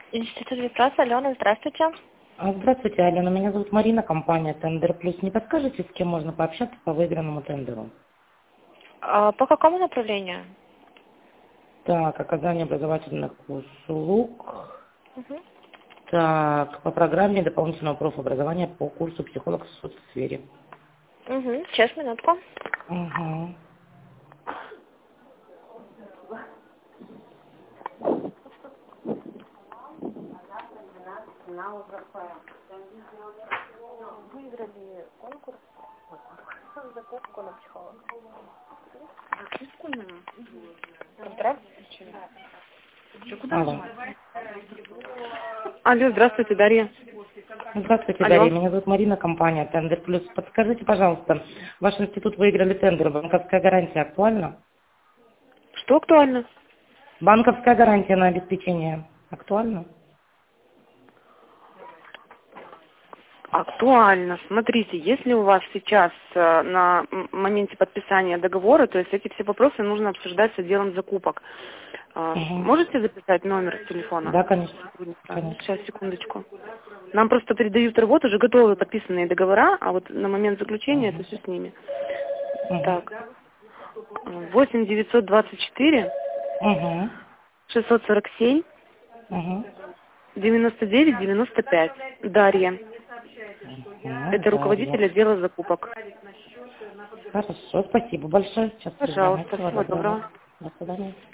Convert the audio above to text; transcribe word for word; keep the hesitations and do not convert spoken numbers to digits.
Институт Випрос, Алена, здравствуйте. А, Здравствуйте, Алена. Меня зовут Марина, компания Тендер Плюс. Не подскажете, с кем можно пообщаться по выигранному тендеру? А по какому направлению? Так, оказание образовательных услуг. Угу. Так, по программе дополнительного профобразования по курсу психолог в соцсфере. Угу. Сейчас, минутку. Угу. Выиграли конкурс закупку на психолога. Контракт заключили. Алло. Алло, здравствуйте, Дарья. Здравствуйте, Алло. Дарья. Меня зовут Марина, компания Тендер Плюс. Подскажите, пожалуйста, ваш институт выиграли тендер. Банковская гарантия актуальна? Что актуально? Банковская гарантия на обеспечение актуальна? Актуально. Смотрите, если у вас сейчас э, на м- моменте подписания договора, то есть эти все вопросы нужно обсуждать с отделом закупок. Э, Угу. Можете записать номер телефона? Да, конечно. Сотрудника? Конечно. Сейчас, секундочку. Нам просто передают работу, уже готовы подписанные договора, а вот на момент заключения это Угу. все с ними. Угу. Так, восемь девятьсот двадцать четыре Угу. шестьсот сорок семь Угу. девяносто девять девяносто пять. Дарья. Угу. Это Дарья. руководитель отдела закупок. Хорошо, спасибо большое. Сейчас перезвоню. Пожалуйста, Всего всего доброго. доброго. До свидания.